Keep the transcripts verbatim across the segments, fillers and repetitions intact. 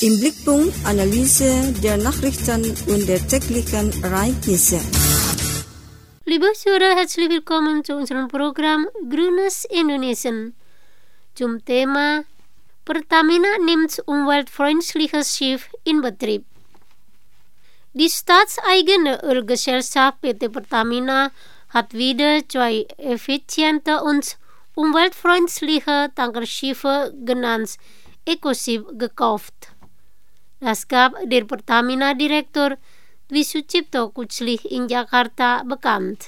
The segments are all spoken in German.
Im Blickpunkt Analyse der Nachrichten und der täglichen Ereignisse. Liebe Zuhörer, herzlich willkommen zu unserem Programm Grünes Indonesien zum Thema Pertamina nimmt umweltfreundliches Schiff in Betrieb. Die staatseigene Ölgesellschaft P T Pertamina hat wieder zwei effiziente und umweltfreundliche Tankerschiffe genannt Ecosip gekauft. Das gab der Pertamina-Direktor Dwi Sucipto kürzlich in Jakarta bekannt.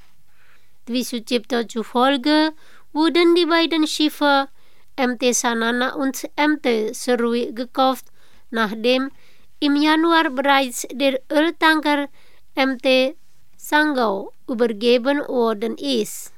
Dwi Sucipto zufolge wurden die beiden Schiffe M T Sanana und M T Serui gekauft, nachdem im Januar bereits der Öltanker M T Sanggau übergeben worden ist.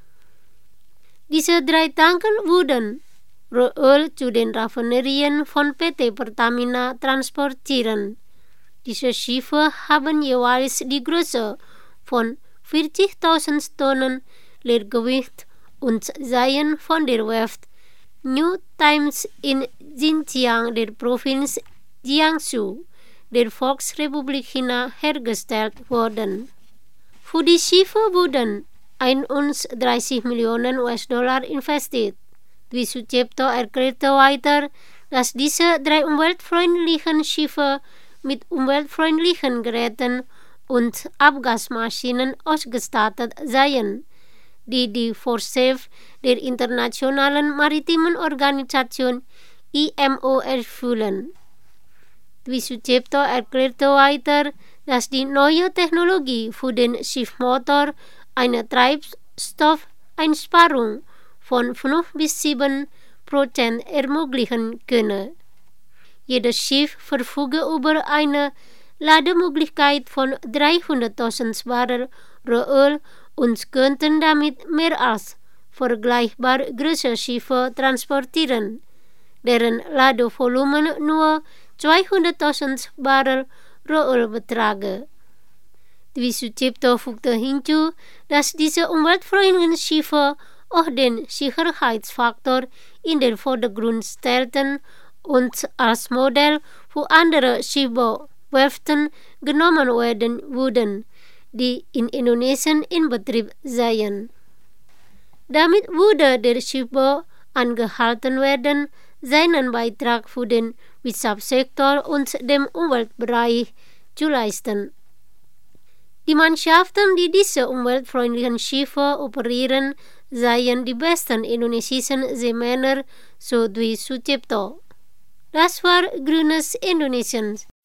Diese drei Tanker wurden Rohöl zu den Raffinerien von P T Pertamina transportieren. Diese Schiffe haben jeweils die Größe von vierzigtausend Tonnen Leergewicht und seien von der Werft New Times in Xinjiang der Provinz Jiangsu der Volksrepublik China hergestellt worden. Für die Schiffe wurden einunddreißig Millionen U S-Dollar investiert. Dwi Sucipto erklärte weiter, dass diese drei umweltfreundlichen Schiffe mit umweltfreundlichen Geräten und Abgasmaschinen ausgestattet seien, die die Vorschrift der Internationalen Maritimen Organisation I M O erfüllen. Dwi Sucipto erklärte weiter, dass die neue Technologie für den Schiffsmotor eine Treibstoffeinsparung von fünf bis sieben Prozent ermöglichen könne. Jedes Schiff verfüge über eine Lademöglichkeit von dreihunderttausend Barrel Rohöl und könnten damit mehr als vergleichbar große Schiffe transportieren, deren Ladevolumen nur zweihunderttausend Barrel Rohöl betrage. Dwi Sucipto fügte hinzu, dass diese umweltfreundlichen Schiffe auch den Sicherheitsfaktor in den Vordergrund stellten und als Modell für andere Schiffbauwerften genommen werden würden, die in Indonesien in Betrieb seien. Damit würde der Schiffbau angehalten werden, seinen Beitrag für den Wirtschaftssektor und den Umweltbereich zu leisten. Die Mannschaften, die diese umweltfreundlichen Schiffe operieren, seien die besten indonesischen Seemänner, so Dwi Sucipto. Das war Grünes Indonesien.